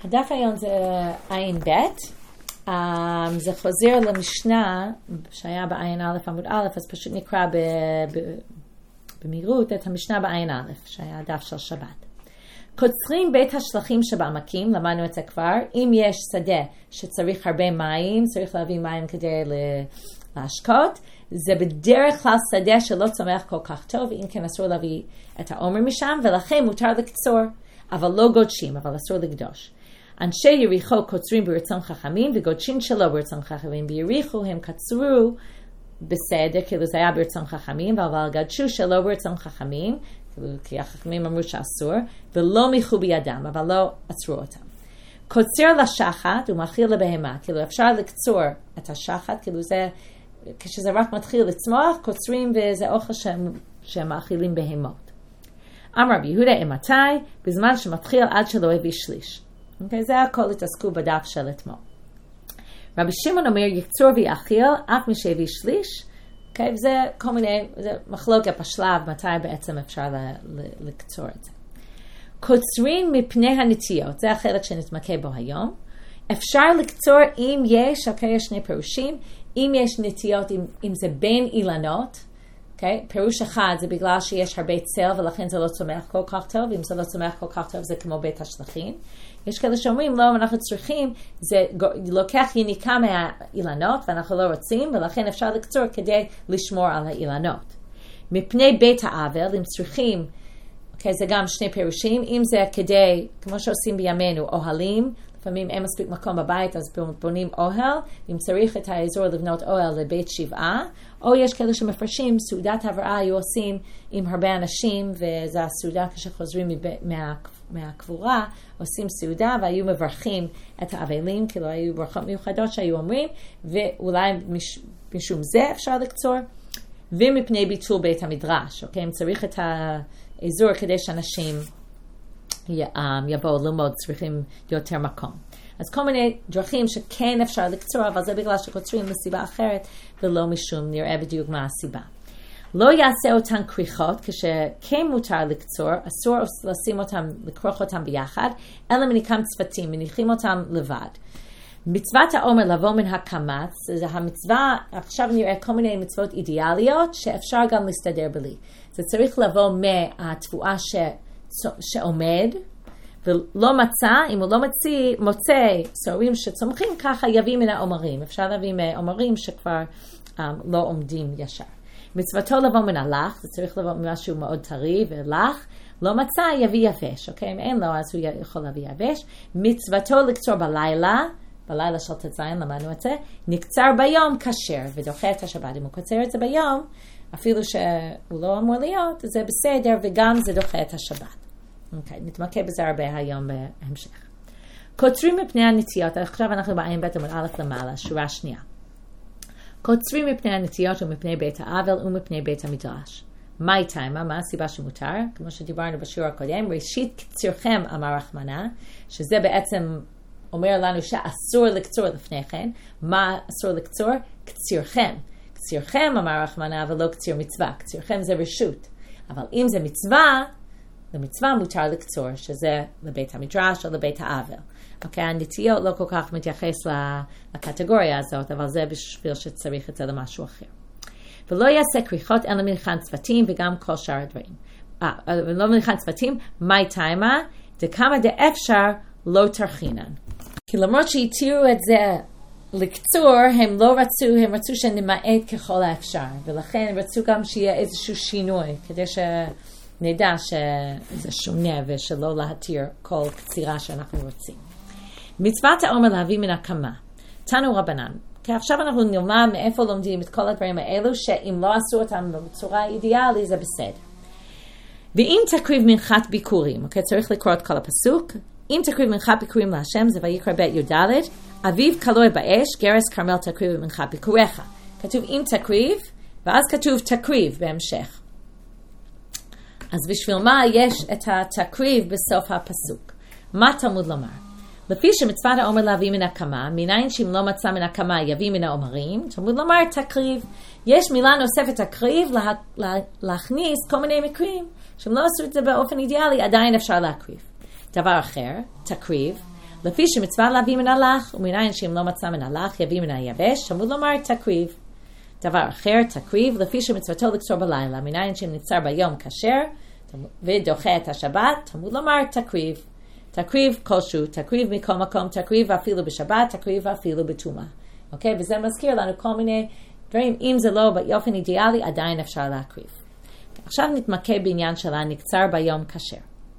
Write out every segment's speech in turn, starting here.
הדף היום זה עין ב', זה חוזר למשנה שהיה בעין א' עמוד א', אז פשוט נקרא במהירות את המשנה בעין א', שהיה הדף של שבת. קוצרים בית השלכים שבעמקים, למדנו את זה כבר, אם יש שדה שצריך הרבה מים, צריך להביא מים כדי להשקות, זה בדרך כלל שדה שלא צומח כל כך טוב, אם כן אסור להביא את העומר משם, ולכן מותר לקצור, אבל לא גודשים, אבל אסור לקדוש. אנשי יריחו קוצרים ברצון חכמים, וגודשים שלא ברצון חכמים. ביריחו הם קצרו בסדר, כאילו זה היה ברצון חכמים, אבל גדשו שלא ברצון חכמים, כי החכמים אמרו שאסור, ולא מיחו בידם, אבל לא עצרו אותם. קוצר לשחת ומאכיל לבהמה, כאילו אפשר לקצור את השחת, כאילו זה, כשזה רק מתחיל לצמוח, קוצרים וזה אוכל שהם מאכילים בהמות. אמר רבי יהודה, אימתי? בזמן שמתחיל עד שלא הביא שליש. אוקיי, זה הכל התעסקו בדף של אתמול. רבי שמעון אומר, יקצור ויאכיל, אף מי שהביא שליש, אוקיי, וזה כל מיני, זה מחלוקת בשלב, מתי בעצם אפשר לקצור את זה. קוצרים מפני הנטיות, זה החלק שנתמקד בו היום. אפשר לקצור אם יש, אוקיי, יש שני פירושים, אם יש נטיות, אם זה בין אילנות, אוקיי, פירוש אחד זה בגלל שיש הרבה צל ולכן זה לא צומח כל כך טוב, אם זה לא צומח כל כך טוב זה כמו בית השלכים. יש כאלה שאומרים, לא, אנחנו צריכים, זה לוקח יניקה מהאילנות ואנחנו לא רוצים, ולכן אפשר לקצור כדי לשמור על האילנות. מפני בית האבל, אם צריכים, אוקיי, זה גם שני פירושים, אם זה כדי, כמו שעושים בימינו, אוהלים, לפעמים אין מספיק מקום בבית, אז בונים אוהל, אם צריך את האזור לבנות אוהל לבית שבעה, או יש כאלה שמפרשים, סעודת הבראה היו עושים עם הרבה אנשים, וזה הסעודה כשחוזרים מהקבורה, עושים סעודה והיו מברכים את האבלים, כאילו היו ברכות מיוחדות שהיו אומרים, ואולי משום זה אפשר לקצור, ומפני ביטול בית המדרש, אוקיי? אם צריך את האזור כדי שאנשים יבואו ללמוד, צריכים יותר מקום. אז כל מיני דרכים שכן אפשר לקצור, אבל זה בגלל שקוצרים לסיבה אחרת, ולא משום, נראה בדיוק מה הסיבה. לא יעשה אותן כריכות, כשכן מותר לקצור, אסור לשים אותם, לכרוך אותם ביחד, אלא מניקם צוותים, מניחים אותם לבד. מצוות העומר לבוא מן הקמץ, זה המצווה, עכשיו נראה כל מיני מצוות אידיאליות, שאפשר גם להסתדר בלי. זה צריך לבוא מהתבואה שעומד, ולא מצא, אם הוא לא מוצא סוהרים שצומחים, ככה יביא מן העומרים. אפשר להביא מעומרים שכבר לא עומדים ישר. מצוותו לבוא מן הלך, זה צריך לבוא ממשהו מאוד טרי ולך, לא מצא, יביא יבש, אוקיי? אם אין לו, אז הוא יכול להביא יבש. מצוותו לקצור בלילה של תזיין, למדנו את זה, נקצר ביום כשר, ודוחה את השבת. אם הוא קוצר את זה ביום, אפילו שהוא לא אמור להיות, זה בסדר, וגם זה דוחה את השבת. אוקיי, נתמקד בזה הרבה היום בהמשך. קוצרים מפני הנטיות, עכשיו אנחנו בעין ב' עמוד א' למעלה, שורה שנייה. קוצרים מפני הנטיות ומפני בית האבל ומפני בית המדרש. מה איתמה? מה הסיבה שמותר? כמו שדיברנו בשיעור הקודם, ראשית קצירכם אמר רחמנה, שזה בעצם אומר לנו שאסור לקצור לפני כן. מה אסור לקצור? קצירכם. קצירכם אמר רחמנה, אבל לא קציר מצווה. קצירכם זה רשות. אבל אם זה מצווה, למצווה מותר לקצור, שזה לבית המדרש או לבית האבל. אוקיי, הנטיות לא כל כך מתייחס לקטגוריה הזאת, אבל זה בשביל שצריך את זה למשהו אחר. ולא יעשה כריכות אלא מניחן צוותים וגם כל שאר הדברים. ולא מניחן צוותים, מה טיימה? דכמה דאפשר לא תרחינן. כי למרות שהתירו את זה לקצור, הם רצו שנמעט ככל האפשר, ולכן הם רצו גם שיהיה איזשהו שינוי, כדי שנדע שזה שונה ושלא להתיר כל קצירה שאנחנו רוצים. מצוות העומר להביא מן הקמה. תנו רבנן. כי עכשיו אנחנו נלמד מאיפה לומדים את כל הדברים האלו, שאם לא עשו אותם בצורה אידיאלית, זה בסדר. ואם תקריב מנחת ביקורים, אוקיי, צריך לקרוא את כל הפסוק, אם תקריב מנחת ביקורים להשם, זה ויקרא ב' י"ד, אביב קלוי באש, גרס כרמל תקריב מנחת ביקוריך. כתוב אם תקריב, ואז כתוב תקריב בהמשך. אז בשביל מה יש את התקריב בסוף הפסוק? מה תלמוד לומר? לפי שמצוות העומר להביא מן הקמה, מניין שאם לא מצא מן הקמה יביא מן העומרים, תלמוד לומר תקריב. יש מילה נוספת תקריב להכניס כל מיני מקרים, שאם לא עשו את זה באופן אידיאלי, עדיין אפשר להקריב. דבר אחר, תקריב, לפי שמצווה להביא מן הלך, ומניין שאם לא מצא מן הלך, יביא מן היבש, תמוד לומר תקריב. דבר אחר, תקריב, לפי שמצוותו לקצור בלילה, מניין שאם נקצר ביום כשר, ודוחה את השבת, תמוד לומר תקריב. תקריב כלשהו, תקריב מכל מקום, תקריב אפילו בשבת, תקריב אפילו בתומה. אוקיי? וזה מזכיר לנו כל מיני דברים, אם זה לא באופן אידיאלי, עדיין אפשר להקריב. עכשיו נתמקד בעניין של הנקצר ביום כשר.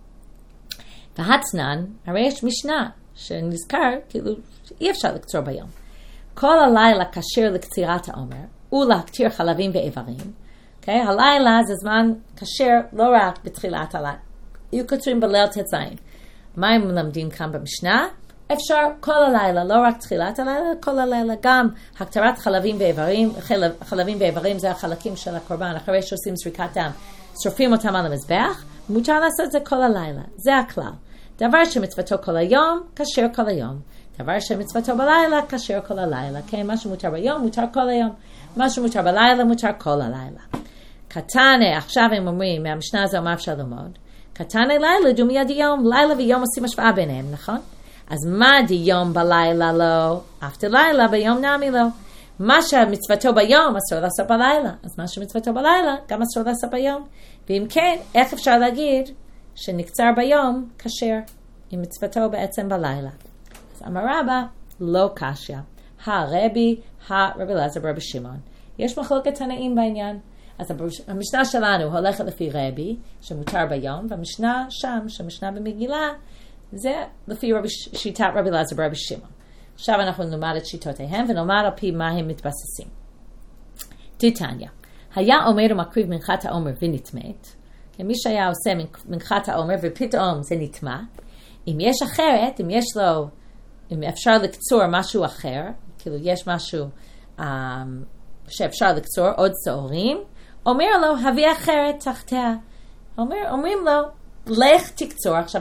והצנן, הרי יש משנה שנזכר, כאילו, אי אפשר לקצור ביום. כל הלילה כשר לקצירת העומר, ולהקטיר חלבים ואיברים. אוקיי? הלילה זה זמן כשר לא רק בתחילת הלילה. יהיו קצרים בליל ט"ז. מה הם מלמדים כאן במשנה? אפשר כל הלילה, לא רק תחילת הלילה, כל הלילה, גם הקטרת חלבים ואיברים. חלבים ואיברים זה החלקים של הקורבן, אחרי שעושים זריקת דם, שורפים אותם על המזבח, מותר לעשות זה כל הלילה, זה הכלל. דבר שמצוותו כל היום, כשר כל היום. דבר שמצוותו בלילה, כשר כל הלילה. כן, מה שמותר ביום, מותר כל היום. מה שמותר בלילה, מותר כל הלילה. קטנה, עכשיו הם אומרים, מהמשנה הזו מה אפשר ללמוד? קטנה לילה, דומי עד יום, לילה ויום עושים השוואה ביניהם, נכון? אז מה דיום בלילה לא? אף לילה ביום נמי לא. מה שמצוותו ביום אסור לעשות בלילה, אז מה שמצוותו בלילה גם אסור לעשות ביום. ואם כן, איך אפשר להגיד שנקצר ביום כשר, אם מצוותו בעצם בלילה? אז אמר רבא, לא קשיא. הרבי אלעזר ברבי שמעון. יש מחלוקת תנאים בעניין. אז המשנה שלנו הולכת לפי רבי, שמותר ביום, והמשנה שם, שהמשנה במגילה, זה לפי שיטת רבי אלעזר ברבי שמעון. עכשיו אנחנו נלמד את שיטותיהם, ונלמד על פי מה הם מתבססים. תתניא, היה עומד ומקריב מנחת העומר ונטמאת, מי שהיה עושה מנחת העומר ופתאום זה נטמא, אם יש אחרת, אם אפשר לקצור משהו אחר, כאילו יש משהו שאפשר לקצור, עוד שעורים, אומר לו, הביא אחרת תחתיה. אומרים לו, לך תקצור. עכשיו,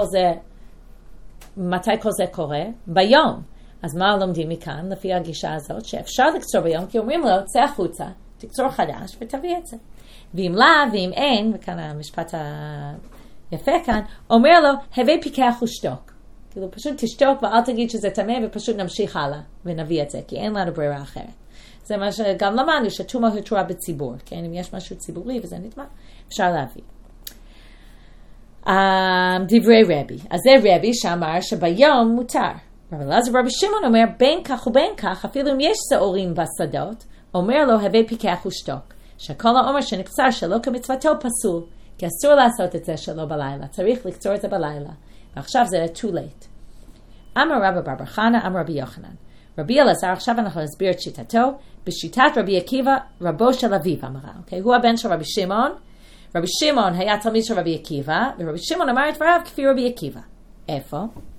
מתי כל זה קורה? ביום. אז מה לומדים מכאן, לפי הגישה הזאת, שאפשר לקצור ביום, כי אומרים לו, צא החוצה, תקצור חדש ותביא את זה. ואם לא, ואם אין, וכאן המשפט היפה כאן, אומר לו, הביא פיקח ושתוק. כאילו, פשוט תשתוק ואל תגיד שזה טמא, ופשוט נמשיך הלאה ונביא את זה, כי אין לנו ברירה אחרת. זה מה שגם למדנו, שתומה הותרה בציבור, כן? אם יש משהו ציבורי וזה נטמא, אפשר להביא. דברי רבי. אז זה רבי שאמר שביום מותר. רבי אלעזר ברבי שמעון אומר, בין כך ובין כך, אפילו אם יש שעורים בשדות, אומר לו, הביא פיקח ושתוק. שכל העומר שנקצר שלא כמצוותו פסול, כי אסור לעשות את זה שלא בלילה, צריך לקצור את זה בלילה. ועכשיו זה too late. אמר רבא בר חנא, אמר רבי יוחנן. רבי אלעזר, עכשיו אנחנו נסביר את שיטתו, בשיטת רבי עקיבא, רבו של אביו אמרה. אוקיי? הוא הבן של רבי שמעון. רבי שמעון היה תלמיד של רבי עקיבא, ורבי שמעון אמר את דבריו כפי רבי עקיבא. איפה?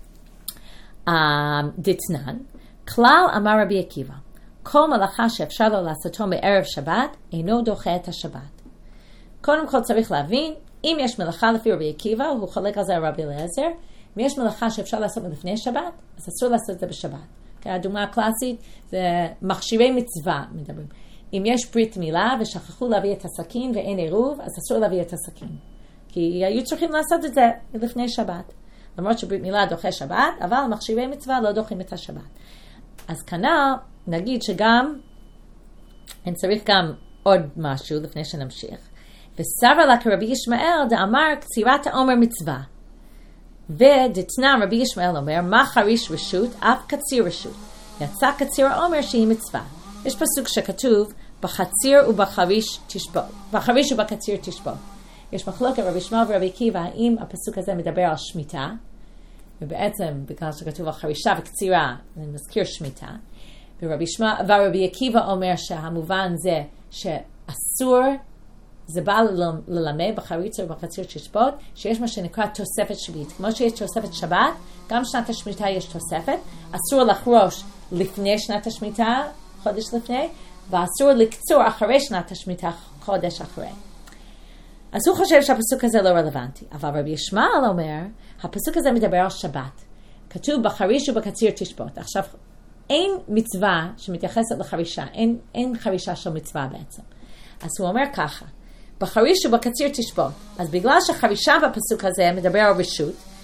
דתנן, כלל אמר רבי עקיבא, כל מלאכה שאפשר לו לעשותו מערב שבת, אינו דוחה את השבת. קודם כל צריך להבין, אם יש מלאכה לפי רבי עקיבא, הוא חולק על זה על רבי אלעזר, אם יש מלאכה שאפשר לעשות לפני שבת, אז אסור לעשות את זה בשבת. הדוגמה הקלאסית זה מכשירי מצווה מדברים. אם יש ברית מילה ושכחו להביא את הסכין ואין עירוב, אז אסור להביא את הסכין. כי היו צריכים לעשות את זה לפני שבת. למרות שברית מילה דוחה שבת, אבל מכשירי מצווה לא דוחים את השבת. אז כנ"ל נגיד שגם, אני צריך גם עוד משהו לפני שנמשיך. וסבר לה כרבי ישמעאל דאמר קצירת העומר מצווה. ודתנן רבי ישמעאל אומר, מה חריש רשות, אף קציר רשות. יצא קציר העומר שהיא מצווה. יש פסוק שכתוב, בחציר ובחריש תשבות. בחריש ובקציר תשבות. יש מחלוקת רבי ישמעאל ורבי עקיבא, האם הפסוק הזה מדבר על שמיטה, ובעצם בגלל שכתוב על חרישה וקצירה, אני מזכיר שמיטה, ורבי עקיבא אומר שהמובן זה שאסור, זה בא ללמד בחריץ ובקציר תשבות, שיש מה שנקרא תוספת שביעית. כמו שיש תוספת שבת, גם שנת השמיטה יש תוספת, אסור לחרוש לפני שנת השמיטה, חודש לפני, ואסור לקצור אחרי שנת השמיטה, חודש אחרי. אז הוא חושב שהפסוק הזה לא רלוונטי. אבל רבי ישמעאל אומר, הפסוק הזה מדבר על שבת. כתוב בחריש ובקציר תשבות. עכשיו, אין מצווה שמתייחסת לחרישה. אין חרישה של מצווה בעצם. אז הוא אומר ככה, בחריש ובקציר תשבות. אז בגלל שחרישה בפסוק הזה מדבר על רשות,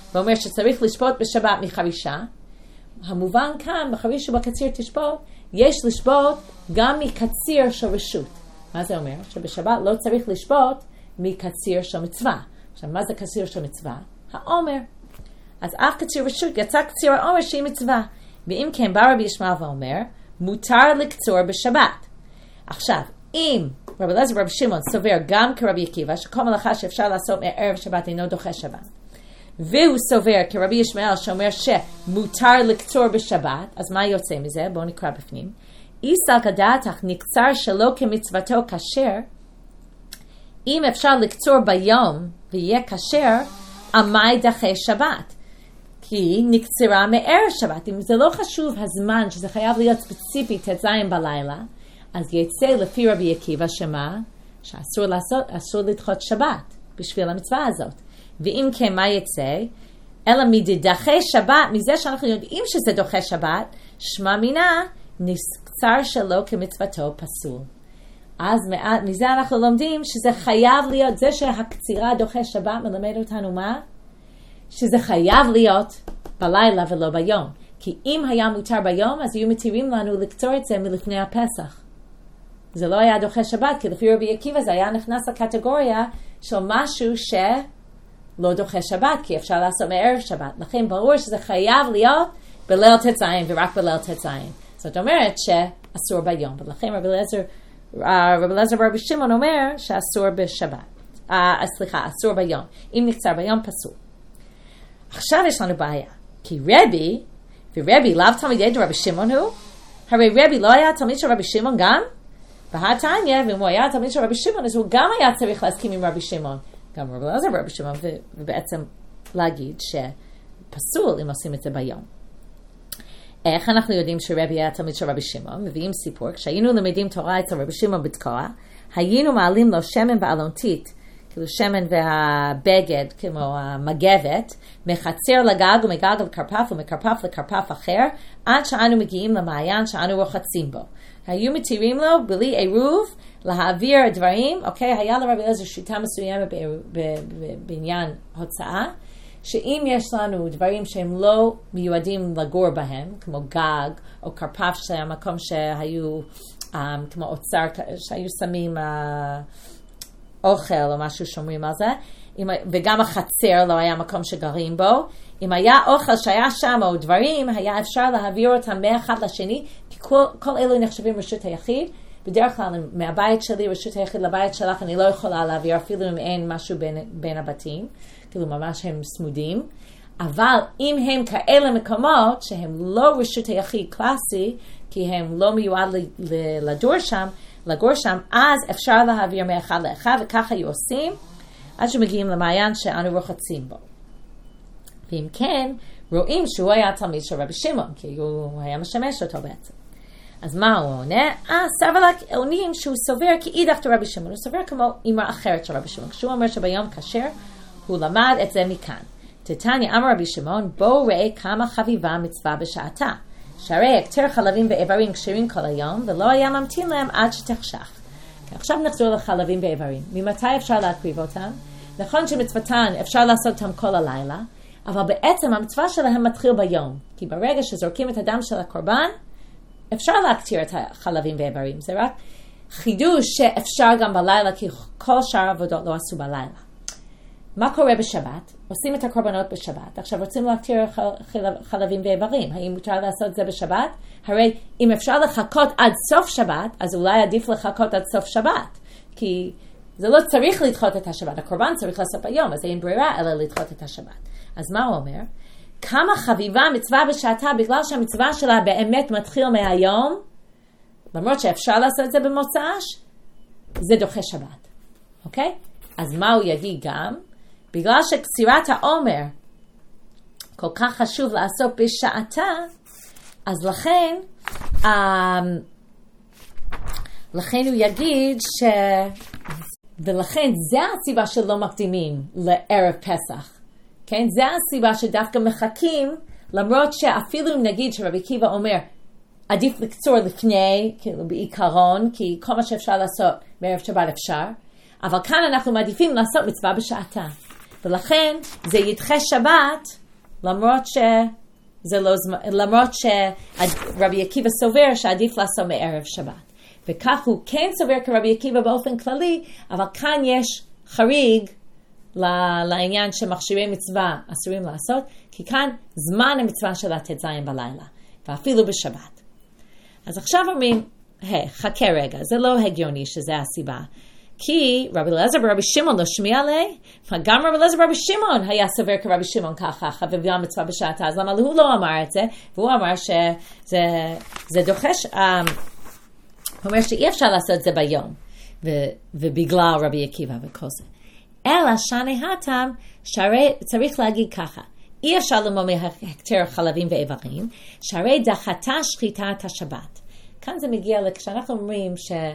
ואומר שצריך לשפוט בשבת מחרישה, המובן כאן, בחריש ובקציר תשפוט, יש לשפוט גם מקציר של רשות. מה זה אומר? שבשבת לא צריך לשפוט מקציר של מצווה. עכשיו, מה זה קציר של מצווה? העומר. אז אף קציר רשות יצא קציר העומר שהיא מצווה. ואם כן, בא רבי ישמעאל ואומר, מותר לקצור בשבת. עכשיו, אם רבי אליעזר ורבי שמעון סובר גם כרבי עקיבא, שכל מלאכה שאפשר לעשות מערב שבת אינו דוחה שבת, והוא סובר כרבי ישמעאל שאומר שמותר לקצור בשבת, אז מה יוצא מזה? בואו נקרא בפנים. איסל כדעתך נקצר שלא כמצוותו כשר, אם אפשר לקצור ביום ויהיה כשר, עמי דחה שבת. כי נקצרה מערב שבת. אם זה לא חשוב הזמן, שזה חייב להיות ספציפי תזיים בלילה, אז יצא לפי רבי עקיבא שמה? שאסור לדחות שבת בשביל המצווה הזאת. ואם כן, מה יצא? אלא מדחה שבת, מזה שאנחנו יודעים שזה דוחה שבת, שמע מינה, נקצר שלא כמצוותו פסול. אז מזה אנחנו לומדים שזה חייב להיות, זה שהקצירה דוחה שבת מלמד אותנו מה? שזה חייב להיות בלילה ולא ביום. כי אם היה מותר ביום, אז היו מתירים לנו לקצור את זה מלפני הפסח. זה לא היה דוחה שבת, כי לפי רבי עקיבא זה היה נכנס לקטגוריה של משהו שלא דוחה שבת, כי אפשר לעשות מערב שבת. לכן ברור שזה חייב להיות בליל ט"ז ורק בליל ט"ז. זאת אומרת שאסור ביום. ולכן רבי אליעזר ורבי שמעון אומר שאסור בשבת. אסור ביום. אם נקצר ביום פסול. עכשיו יש לנו בעיה. כי רבי, ורבי לאו תלמידי רבי שמעון הוא, הרי רבי לא היה תלמיד של רבי שמעון גם? בהתניא, ואם הוא היה תלמיד של רבי שמעון, אז הוא גם היה צריך להסכים עם רבי שמעון. גם רבי אליעזר ורבי שמעון, ובעצם להגיד שפסול אם עושים את זה ביום. איך אנחנו יודעים שרבי היה תלמיד של רבי שמעון? מביאים סיפור. כשהיינו למדים תורה אצל רבי שמעון בתקוע, היינו מעלים לו שמן ואלונתית, כאילו שמן והבגד, כמו המגבת, מחציר לגג ומגג לקרפף ומקרפף לקרפף אחר, עד שאנו מגיעים למעיין שאנו רוחצים בו. היו מתירים לו בלי עירוב להעביר דברים, אוקיי? היה לרבי אליעזר שיטה מסוימת בעניין הוצאה, שאם יש לנו דברים שהם לא מיועדים לגור בהם, כמו גג או קרפף שהיה מקום שהיו, כמו אוצר, שהיו שמים אוכל או משהו שומרים על זה, וגם החצר לא היה מקום שגרים בו, אם היה אוכל שהיה שם או דברים, היה אפשר להעביר אותם מאחד לשני, כי כל אלו נחשבים רשות היחיד. בדרך כלל מהבית שלי, רשות היחיד לבית שלך, אני לא יכולה להעביר אפילו אם אין משהו בין הבתים, כאילו ממש הם סמודים. אבל אם הם כאלה מקומות שהם לא רשות היחיד קלאסי, כי הם לא מיועד לגור שם, אז אפשר להעביר מאחד לאחד, וככה היו עושים, עד שמגיעים למעיין שאנו רוחצים בו. ואם כן, רואים שהוא היה תלמיד של רבי שמעון, כי הוא היה משמש אותו בעצם. אז מה הוא עונה? סבר עונים שהוא סובר כאידך רבי שמעון, הוא סובר כמו אמרה אחרת של רבי שמעון. כשהוא אומר שביום כשר, הוא למד את זה מכאן. תתניא אמר רבי שמעון, בואו ראה כמה חביבה מצווה בשעתה. שהרי הקטר חלבים ואיברים כשרים כל היום, ולא היה ממתין להם עד שתחשך. עכשיו נחזור לחלבים ואיברים. ממתי אפשר להקריב אותם? נכון שמצוותן אפשר לעשות אותם כל הלילה, אבל בעצם המצווה שלהם מתחיל ביום. כי ברגע שזורקים את הדם של הקורבן, אפשר להקטיר את החלבים ואיברים. זה רק חידוש שאפשר גם בלילה, כי כל שאר העבודות לא עשו בלילה. מה קורה בשבת? עושים את הקורבנות בשבת. עכשיו רוצים להקטיר חלבים ואיברים. האם מותר לעשות זה בשבת? הרי אם אפשר לחכות עד סוף שבת, אז אולי עדיף לחכות עד סוף שבת. כי זה לא צריך לדחות את השבת. הקורבן צריך לעשות ביום, אז אין ברירה אלא לדחות את השבת. אז מה הוא אומר? כמה חביבה מצווה בשעתה, בגלל שהמצווה שלה באמת מתחיל מהיום, למרות שאפשר לעשות את זה במוצ"ש, זה דוחה שבת. אוקיי? אז מה הוא יגיד גם? בגלל שקצירת העומר כל כך חשוב לעשות בשעתה, אז לכן הוא יגיד ולכן זה הסיבה שלא מקדימים לערב פסח. כן? זה הסיבה שדווקא מחכים, למרות שאפילו אם נגיד שרבי עקיבא אומר, עדיף לקצור לפני, כאילו בעיקרון, כי כל מה שאפשר לעשות בערב שבת אפשר, אבל כאן אנחנו מעדיפים לעשות מצווה בשעתה. ולכן זה ידחה שבת, למרות שרבי עקיבא סובר שעדיף לעשות מערב שבת. וכך הוא כן סובר כרבי עקיבא באופן כללי, אבל כאן יש חריג לעניין שמכשירי מצווה אסורים לעשות, כי כאן זמן המצווה של הט"ז בלילה, ואפילו בשבת. אז עכשיו אומרים, חכה רגע, זה לא הגיוני שזה הסיבה. כי רבי אליעזר ברבי שמעון לא שמיע עלי, גם רבי אליעזר ברבי שמעון היה סובר כרבי שמעון ככה, חביבי המצווה בשעתה, אז למה הוא לא אמר את זה? והוא אמר שזה דוחש, הוא אומר שאי אפשר לעשות את זה ביום, ובגלל רבי עקיבא וכל זה. אלא שני הטעם, שהרי צריך להגיד ככה, אי אפשר ללמוד מהקטר חלבים ואיברים, שהרי דחתה שחיטת השבת. כאן זה מגיע כשאנחנו אומרים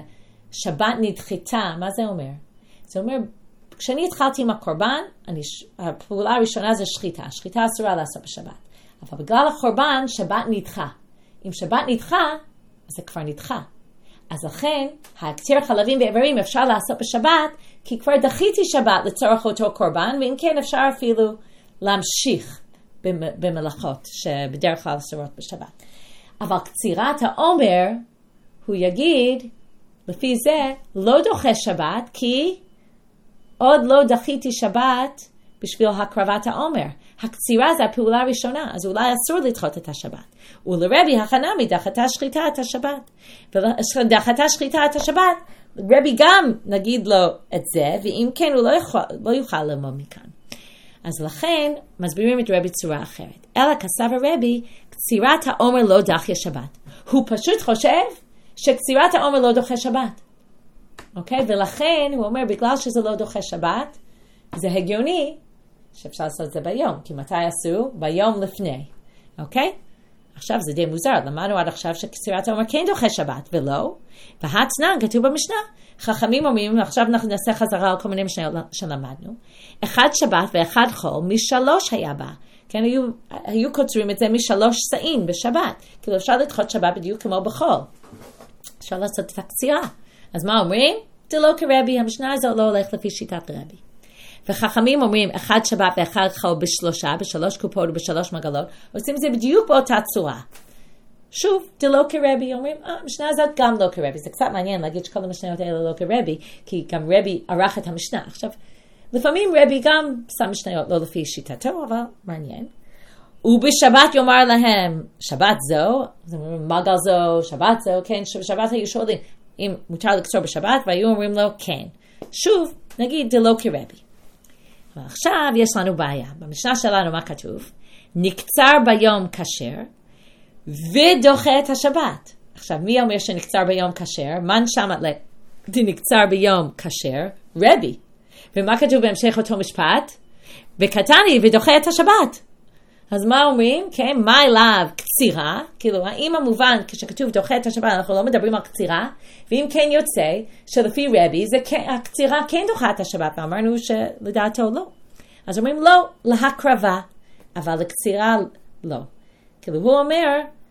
ששבת נדחתה, מה זה אומר? זה אומר, כשאני התחלתי עם הקורבן, הפעולה הראשונה זה שחיטה. שחיטה אסורה לעשות בשבת. אבל בגלל הקורבן, שבת נדחה. אם שבת נדחה, אז זה כבר נדחה. אז לכן, הקטר חלבים ואיברים אפשר לעשות בשבת, כי כבר דחיתי שבת לצורך אותו קורבן, ואם כן אפשר אפילו להמשיך במלאכות שבדרך כלל אסורות בשבת. אבל קצירת העומר, הוא יגיד, לפי זה, לא דוחה שבת, כי עוד לא דחיתי שבת בשביל הקרבת העומר. הקצירה זה הפעולה הראשונה, אז אולי אסור לדחות את השבת. ולרבי החנמי דחתה שחיטה את השבת. ודחתה שחיטה את השבת, רבי גם נגיד לו את זה, ואם כן הוא לא יוכל ללמוד מכאן. אז לכן מסבירים את רבי צורה אחרת. אלא כסבר רבי, קצירת העומר לא דחיה שבת. הוא פשוט חושב שקצירת העומר לא דוחה שבת. אוקיי? ולכן הוא אומר, בגלל שזה לא דוחה שבת, זה הגיוני שאפשר לעשות את זה ביום. כי מתי עשו? ביום לפני. אוקיי? עכשיו זה די מוזר. למדנו עד עכשיו שקצירת העומר כן דוחה שבת, ולא. והתנן כתוב במשנה. חכמים אומרים, עכשיו אנחנו נעשה חזרה על כל מיני משניות שלמדנו. אחד שבת ואחד חול, משלוש היה בה. כן, היו קוצרים את זה משלוש שאים בשבת. כאילו אפשר לדחות שבת בדיוק כמו בחול. אפשר לעשות את הקצירה. אז מה אומרים? זה לא כרבי, המשנה הזאת לא הולך לפי שיטת רבי. וחכמים אומרים, אחד שבת ואחד חול בשלוש קופות ובשלוש מגלות, עושים את זה בדיוק באותה צורה. שוב, זה לא כרבי, אומרים, המשנה הזאת גם לא כרבי. זה קצת מעניין להגיד שכל המשניות האלה לא כרבי, כי גם רבי ערך את המשנה. עכשיו, לפעמים רבי גם שם משניות לא לפי שיטתו, אבל מעניין. ובשבת יאמר להם, שבת זו, אז אומרים, מגל זו, שבת זו, כן, שבשבת היו שואלים, אם מותר לקצור בשבת, והיו אומרים לו, כן. שוב, נגיד, זה לא כרבי. ועכשיו יש לנו בעיה. במשנה שלנו מה כתוב? נקצר ביום כשר, ודוחה את השבת. עכשיו, מי אומר שנקצר ביום כשר? מן שמת נקצר ביום כשר? רבי. ומה כתוב בהמשך אותו משפט? וקטני ודוחה את השבת. אז מה אומרים? כן, מה אליו? קצירה. כאילו, האם המובן כשכתוב דוחה את השבת, אנחנו לא מדברים על קצירה, ואם כן יוצא שלפי רבי, הקצירה כן דוחה את השבת, ואמרנו שלדעתו לא. אז אומרים לא, להקרבה, אבל לקצירה לא. כאילו, הוא אומר,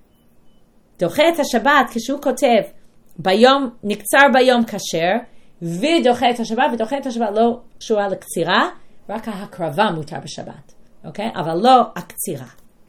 דוחה את השבת כשהוא כותב, נקצר ביום כשר, ודוחה את השבת, ודוחה את השבת לא קשורה לקצירה, רק ההקרבה מותר בשבת. אוקיי? אבל לא הקצירה.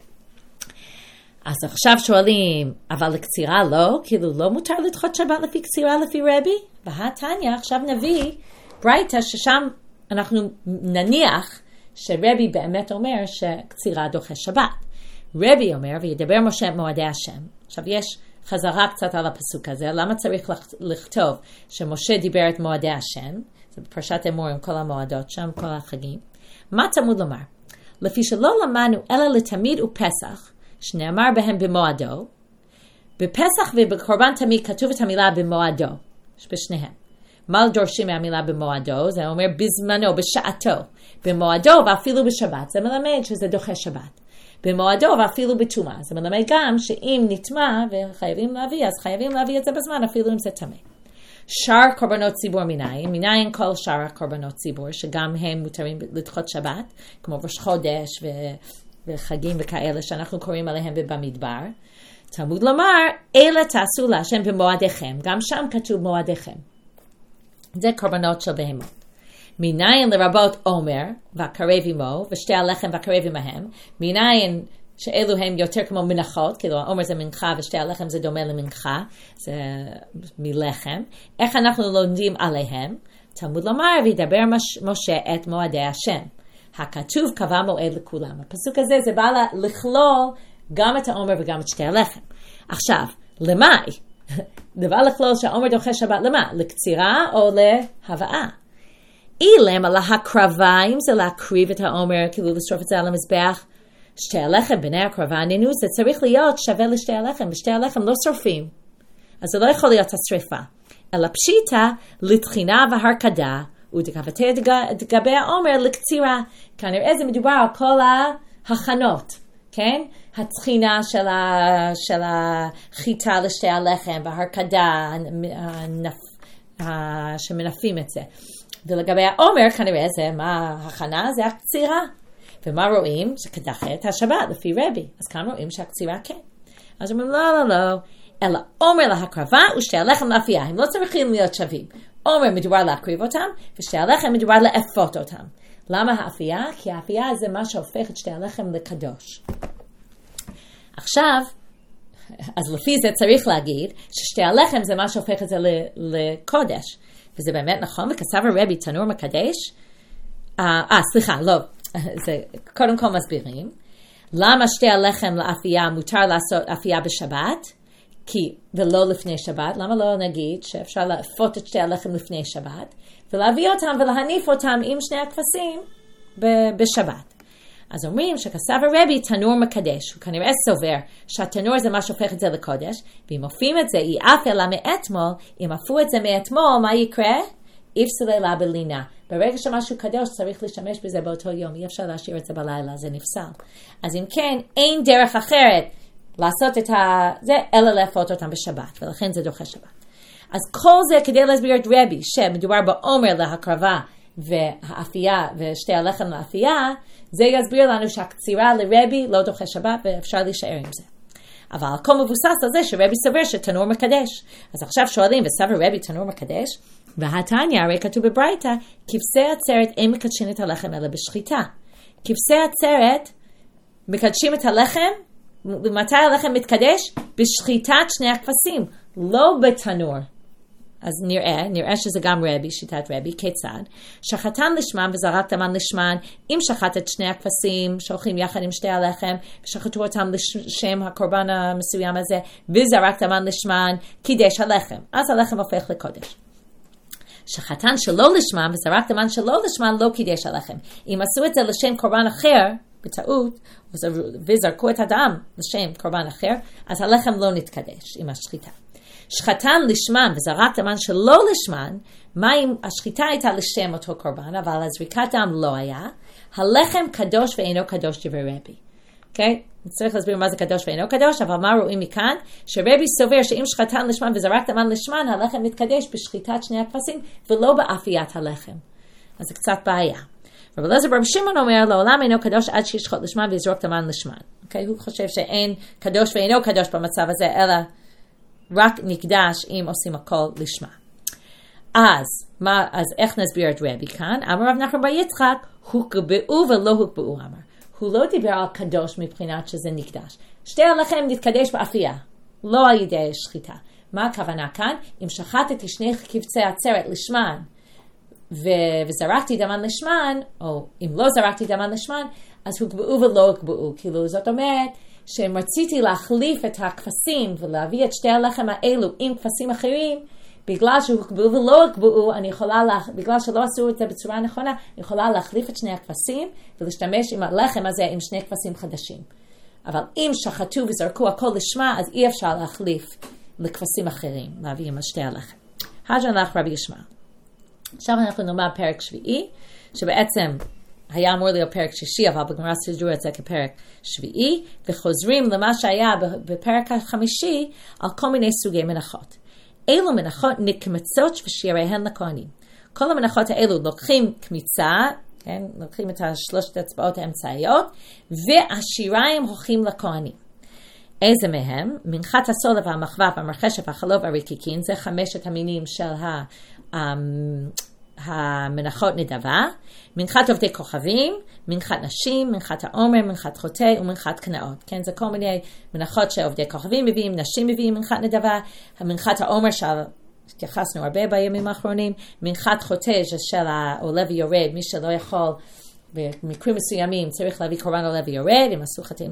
אז עכשיו שואלים, אבל לקצירה לא? כאילו לא מותר לדחות שבת לפי קצירה לפי רבי? והתניא עכשיו נביא ברייתא ששם אנחנו נניח שרבי באמת אומר שקצירה דוחה שבת. רבי אומר, וידבר משה מועדי השם. עכשיו יש חזרה קצת על הפסוק הזה, למה צריך לכתוב שמשה דיבר את מועדי השם? זה בפרשת אמור עם כל המועדות שם, כל החגים. מה תמוד לומר? לפי שלא למדנו אלא לתמיד ופסח, שנאמר בהם במועדו, בפסח ובקורבן תמיד כתוב את המילה במועדו, בשניהם. מה דורשים מהמילה במועדו? זה אומר בזמנו, בשעתו. במועדו ואפילו בשבת, זה מלמד שזה דוחה שבת. במועדו ואפילו בתומה, זה מלמד גם שאם נטמע וחייבים להביא, אז חייבים להביא את זה בזמן, אפילו אם זה טמא. שאר קורבנות ציבור מניין כל שאר קורבנות ציבור, שגם הם מותרים לדחות שבת, כמו ראש חודש וחגים וכאלה שאנחנו קוראים עליהם במדבר. תלמוד לומר, אלה תעשו להשם במועדיכם, גם שם כתוב מועדיכם. זה קורבנות של בהמות. מניין לרבות עומר והקרב עמו, ושתי הלחם והקרב עמהם, מניין שאלו הם יותר כמו מנחות, כאילו העומר זה מנחה ושתי הלחם זה דומה למנחה, זה מלחם. איך אנחנו לומדים עליהם? תלמוד לומר, וידבר משה את מועדי השם. הכתוב קבע מועד לכולם. הפסוק הזה זה בא לכלול גם את העומר וגם את שתי הלחם. עכשיו, למאי? זה בא לכלול שהעומר דוחה שבת למה? לקצירה או להבאה? אילם על ההקרבה, אם זה להקריב את העומר, כאילו לשרוף את זה על המזבח, שתי הלחם בני הקרבה ענינו, זה צריך להיות שווה לשתי הלחם, ושתי הלחם לא שורפים. אז זה לא יכול להיות השריפה. אלא פשיטה לתחינה והרקדה, ודקבתי את גבי העומר לקצירה. כנראה זה מדובר על כל ההכנות, כן? התחינה של החיטה לשתי הלחם, והרקדה שמנפים את זה. ולגבי העומר, כנראה זה מה ההכנה? זה הקצירה. ומה רואים? שכדחה את השבת לפי רבי. אז כאן רואים שהקצירה כן. אז אומרים לא. אלא עומר להקרבה ושתי הלחם לאפייה. הם לא צריכים להיות שווים. עומר מדובר להקריב אותם, ושתי הלחם מדובר לאפות אותם. למה האפייה? כי האפייה זה מה שהופך את שתי הלחם לקדוש. עכשיו, אז לפי זה צריך להגיד ששתי הלחם זה מה שהופך את זה לקודש. וזה באמת נכון, וכסף הרבי תנור מקדש. סליחה, לא. זה קודם כל מסבירים. למה שתי הלחם לאפייה מותר לעשות אפייה בשבת? ולא לפני שבת. למה לא נגיד שאפשר לאפות את שתי הלחם לפני שבת, ולהביא אותם ולהניף אותם עם שני הכבשים בשבת. אז אומרים שכסף הרבי תנור מקדש. הוא כנראה סובר שהתנור זה מה שהופך את זה לקודש, ואם אופים את זה, היא אף אלא מאתמול, אם אפו את זה מאתמול, מה יקרה? יפסלה לה בלינה. ברגע שמשהו קדוש צריך להשתמש בזה באותו יום, אי אפשר להשאיר את זה בלילה, זה נפסל. אז אם כן, אין דרך אחרת לעשות את זה, אלא להפות אותם בשבת, ולכן זה דוחה שבת. אז כל זה כדי להסביר את רבי, שמדובר בעומר להקרבה, והאפייה ושתי הלחם לאפייה, זה יסביר לנו שהקצירה לרבי לא דוחה שבת, ואפשר להישאר עם זה. אבל הכל מבוסס על זה שרבי סובר שתנור מקדש. אז עכשיו שואלים, וסבר רבי תנור מקדש? והתניא, הרי כתוב בברייתא, כבשי עצרת אין מקדשים את הלחם אלא בשחיטה. כבשי עצרת מקדשים את הלחם, ומתי הלחם מתקדש? בשחיטת שני הכבשים, לא בתנור. אז נראה שזה גם רבי, שיטת רבי, כיצד? שחטן לשמן וזרק דמן לשמן, אם שחט את שני הכבשים, שהולכים יחד עם שתי הלחם, ושחטו אותם לשם הקורבן המסוים הזה, וזרק דמן לשמן, קידש הלחם. אז הלחם הופך לקודש. שחטן שלא לשמן וזרק דמן שלא לשמן, לא קידש הלחם. אם עשו את זה לשם קורבן אחר, בטעות, וזרקו את הדם לשם קורבן אחר, אז הלחם לא נתקדש עם השחיטה. שחטן לשמן וזרק דמן שלא לשמן, מה אם השחיטה הייתה לשם אותו קורבן, אבל הזריקת דם לא היה, הלחם קדוש ואינו קדוש דברי רבי. אוקיי? צריך להסביר מה זה קדוש ואינו קדוש, אבל מה רואים מכאן? שרבי סובר שאם שחטן לשמן וזרק דמן לשמן, הלחם מתקדש בשחיטת שני הכבשים, ולא באפיית הלחם. אז זה קצת בעיה. רבי אליעזר ברבי שמעון אומר, לעולם אינו קדוש עד שישחט לשמן ויזרוק דמן לשמן. אוקיי? הוא חושב שאין קדוש ואינו קדוש במצב הזה, אלא רק נקדש אם עושים הכל לשמה. אז איך נסביר את רבי כאן? אמר רב נחמן בר יצחק, הוקבעו ולא הוקבעו אמר. הוא לא דיבר על קדוש מבחינת שזה נקדש. שתי הלחם נתקדש באפייה, לא על ידי שחיטה. מה הכוונה כאן? אם שחטתי שני קבצי עצרת לשמן, וזרקתי דמן לשמן, או אם לא זרקתי דמן לשמן, אז הוקבעו ולא הוקבעו. כאילו זאת אומרת, שאם רציתי להחליף את הכבשים ולהביא את שתי הלחם האלו עם כבשים אחרים, בגלל שהוקבעו ולא הוקבעו, בגלל שלא עשו את זה בצורה נכונה, אני יכולה להחליף את שני הכבשים ולהשתמש עם הלחם הזה עם שני כבשים חדשים. אבל אם שחטו וזרקו הכל לשמה, אז אי אפשר להחליף לכבשים אחרים, להביא עם שתי הלחם. הג'ן לך רבי ישמעאל. עכשיו אנחנו נאמר פרק שביעי, שבעצם היה אמור להיות פרק שישי, אבל בגמרא סידרו את זה כפרק שביעי, וחוזרים למה שהיה בפרק החמישי, על כל מיני סוגי מנחות. אילו מנחות נקמצות ושיריהן לכהנים. כל המנחות האלו לוקחים קמיצה, כן? לוקחים את שלושת האצבעות האמצעיות, והשיריים הולכים לכהנים. איזה מהם? מנחת הסולב, המחווה, המרחשת, החלוב, הרקיקין, זה 5 המינים של המנחות נדבה, מנחת עובדי כוכבים, מנחת נשים, מנחת העומר, מנחת חוטא ומנחת קנאות. כן, זה כל מיני מנחות שעובדי כוכבים מביאים, נשים מביאים מנחת נדבה, מנחת העומר שהתייחסנו הרבה בימים האחרונים, מנחת חוטא של העולה ויורד, מי שלא יכול במקרים מסוימים צריך להביא קורבן עולה ויורד, אם עשו חטאים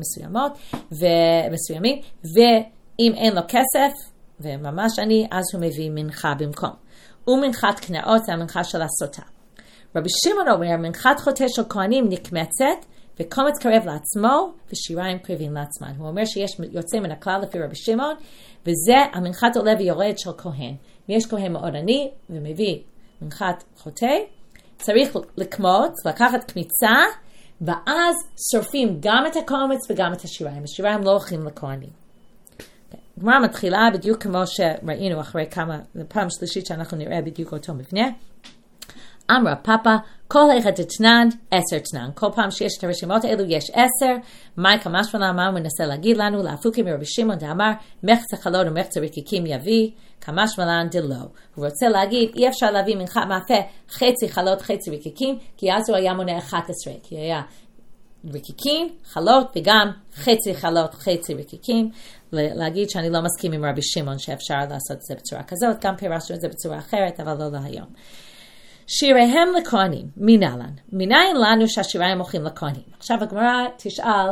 מסוימים, ואם אין לו כסף, וממש אז הוא מביא מנחה במקום. ומנחת קנאות זה המנחה של הסוטה. רבי שמעון אומר, מנחת חוטא של כהנים נקמצת, וקומץ קרב לעצמו, ושיריים קרבים לעצמן. הוא אומר שיש יוצא מן הכלל לפי רבי שמעון, וזה המנחת עולה ויורד של כהן. יש כהן מאוד עני, ומביא מנחת חוטא, צריך לקמוץ, לקחת קמיצה, ואז שורפים גם את הקומץ וגם את השיריים. השיריים לא הולכים לכהנים. הגמרא מתחילה בדיוק כמו שראינו אחרי פעם שלישית שאנחנו נראה בדיוק אותו מבנה. אמרה פאפה, כל אחד תתנן, 10 תנן. כל פעם שיש את הרשימות האלו יש 10. מייקה משמעלה מה הוא מנסה להגיד לנו? להפוקים מרבי שמעון דאמר, מחצה חלות ומחצה רקיקים יביא, כמשמעלן דלא. הוא רוצה להגיד, אי אפשר להביא מנחת מאפה חצי חלות חצי רקיקים, כי אז הוא היה מונה 11, כי היה רקיקים, חלות וגם חצי חלות חצי רקיקים. להגיד שאני לא מסכים עם רבי שמעון שאפשר לעשות את זה בצורה כזאת, גם פירשנו את זה בצורה אחרת, אבל לא להיום. שיריהם לכהנים, מנהלן. מניין לנו שהשיריים הולכים לכהנים. עכשיו הגמרא תשאל,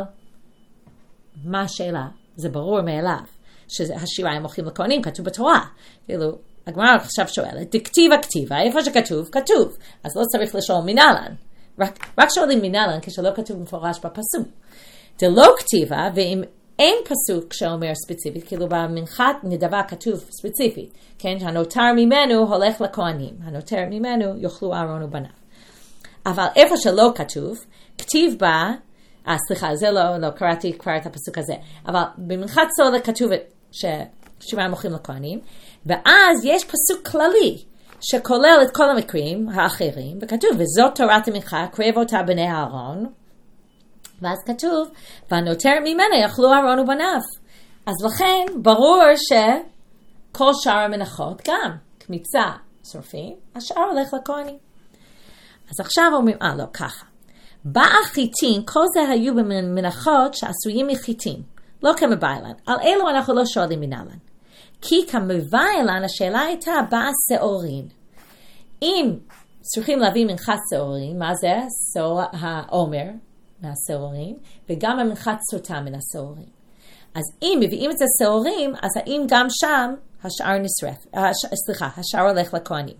מה השאלה? זה ברור מאליו, שהשיריים הולכים לכהנים, כתוב בתורה. כאילו, הגמרא עכשיו שואלת, דכתיבה כתיבה, איפה שכתוב, כתוב. אז לא צריך לשאול מנהלן. רק שואלים מנהלן כשלא כתוב מפורש בפסוק. דלא כתיבה, ואם אין פסוק שאומר ספציפית, כאילו במנחת נדבה כתוב ספציפית, כן, הנותר ממנו הולך לכהנים, הנותר ממנו יאכלו אהרון ובניו. אבל איפה שלא כתוב, כתיב בה, סליחה, זה לא קראתי כבר את הפסוק הזה, אבל במנחת סולה כתוב ששיריים הולכים לכהנים, ואז יש פסוק כללי, שכולל את כל המקרים האחרים, וכתוב, וזאת תורת המנחה, קרב אותה בני אהרון, ואז כתוב, והנותר ממנה יאכלו אהרון ובניו. אז לכן, ברור שכל שאר המנחות גם, קמיצה שורפים, השאר הולך לכהנים. אז עכשיו אומרים, לא, ככה. באה חיטין, כל זה היו במנחות שעשויים מחיטין, לא כמביילן. על אלו אנחנו לא שואלים מנהלן. כי כמביילן, השאלה הייתה, באה שעורין. אם צריכים להביא מנחת שעורין, מה זה? העומר, מהשעורים, וגם המנחת סוטה מן השעורים. אז אם מביאים את זה שעורים, אז האם גם שם השאר נשרף, השאר הולך לכהנים.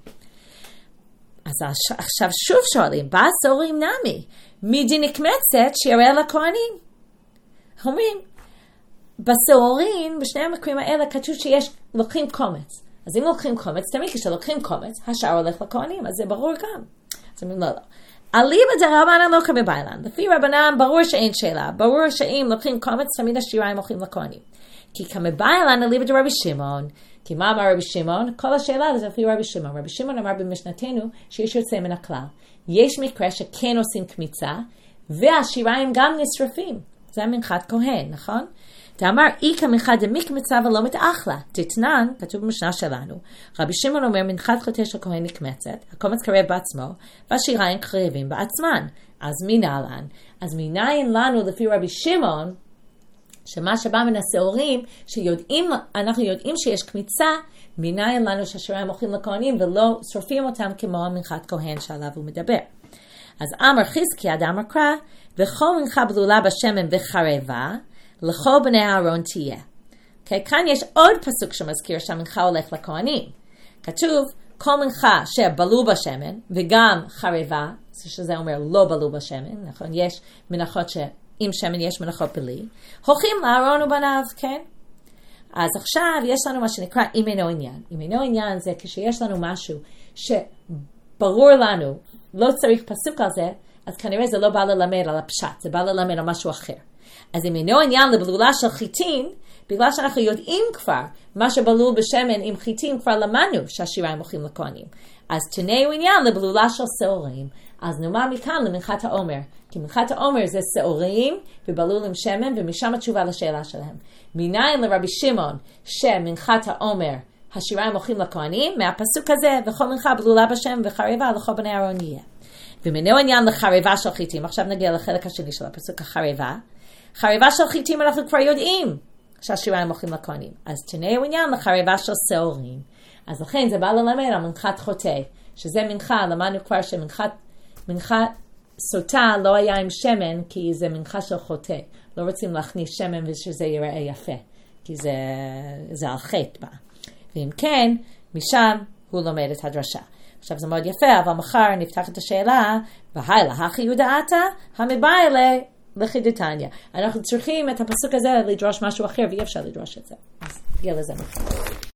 אז עכשיו שוב שואלים, בא שעורים נמי, מידי נקמצת שיראה לכהנים. אומרים, בשעורים, בשני המקרים האלה כתוב שיש, לוקחים קומץ. אז אם לוקחים קומץ, תמיד כשלוקחים קומץ, השאר הולך לכהנים, אז זה ברור גם. אז אומרים, לא. אליבא דרבנן לא כמביילן. לפי רבנן ברור שאין שאלה. ברור שאם לוקחים קומץ, תמיד השיריים הולכים לכהנים. כי כמביילן אליבא דרבי שמעון. כי מה אמר רבי שמעון? כל השאלה זה לפי רבי שמעון. רבי שמעון אמר במשנתנו שיש יוצא מן הכלל. יש מקרה שכן עושים קמיצה, והשיריים גם נשרפים. זה מנחת כהן, נכון? תאמר, איקה מנחת דמקמצה ולא מתאכלה. תתנן, כתוב במשנה שלנו, רבי שמעון אומר, מנחת חוטא של כהן נקמצת, הקומץ קרב בעצמו, והשיריים קרבים בעצמן. אז מנהלן. אז מניין לנו לפי רבי שמעון, שמה שבא מן השעורים, אנחנו יודעים שיש קמיצה, מניין לנו שהשיריים הולכים לכהנים, ולא שורפים אותם כמו המנחת כהן שעליו הוא מדבר. אז אמר חזקיה דאמר קרא, וכל מנחה בלולה בשמן וחרבה, לכל בני אהרון תהיה. Okay, כאן יש עוד פסוק שמזכיר שהמנחה הולך לכהנים. כתוב, כל מנחה שבלו בשמן, וגם חרבה, שזה אומר לא בלו בשמן, נכון? יש מנחות שעם שמן יש מנחות בלי, הולכים לאהרון ובניו, כן? אז עכשיו יש לנו מה שנקרא אם אינו עניין. אם אינו עניין זה כשיש לנו משהו שברור לנו, לא צריך פסוק על זה, אז כנראה זה לא בא ללמד על הפשט, זה בא ללמד על משהו אחר. אז אם אינו עניין לבלולה של חיטין, בגלל שאנחנו יודעים כבר מה שבלול בשמן עם חיטין כבר למדנו שהשיריים הולכים לכהנים. אז תנאו עניין לבלולה של שעורים. אז נאמר מכאן למנחת העומר. כי מנחת העומר זה שעורים ובלול עם שמן, ומשם התשובה לשאלה שלהם. מניין לרבי שמעון שמנחת העומר השיריים הולכים לכהנים, מהפסוק הזה, וכל מנחה בלולה בשם וחרבה לכל בני אהרון יהיה. ומנהו עניין לחרבה של חיטים, עכשיו נגיע לחלק השני של הפסוק החרבה. חרבה של חיטים אנחנו כבר יודעים שהשיריים הולכים לכהנים. אז תנאו עניין לחרבה של שעורים. אז לכן זה בא ללמד על מנחת חוטא, שזה מנחה, למדנו כבר שמנחה סוטה לא היה עם שמן, כי זה מנחה של חוטא. לא רוצים להכניס שמן ושזה ייראה יפה, כי זה על חטא בה. ואם כן, משם הוא לומד את הדרשה. עכשיו זה מאוד יפה, אבל מחר נפתח את השאלה, בהילה, הכי יודעתה, המביילה לחידתניה. אנחנו צריכים את הפסוק הזה לדרוש משהו אחר, ואי אפשר לדרוש את זה. אז נגיע לזה מחר.